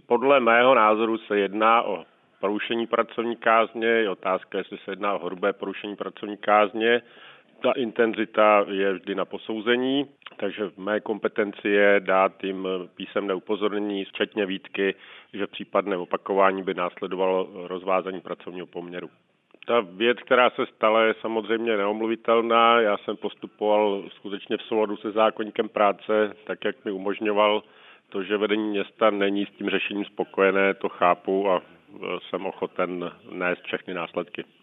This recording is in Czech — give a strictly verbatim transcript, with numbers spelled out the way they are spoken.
Podle mého názoru se jedná o porušení pracovní kázně, je otázka, jestli se jedná o hrubé porušení pracovní kázně. Ta intenzita je vždy na posouzení, takže v mé kompetenci je dát jim písemné upozornění, včetně výtky, že v případném opakování by následovalo rozvázání pracovního poměru. Ta věc, která se stala, je samozřejmě neomluvitelná. Já jsem postupoval skutečně v souladu se zákoníkem práce, tak jak mi umožňoval. To, že vedení města není s tím řešením spokojené, to chápu a jsem ochoten nést všechny následky.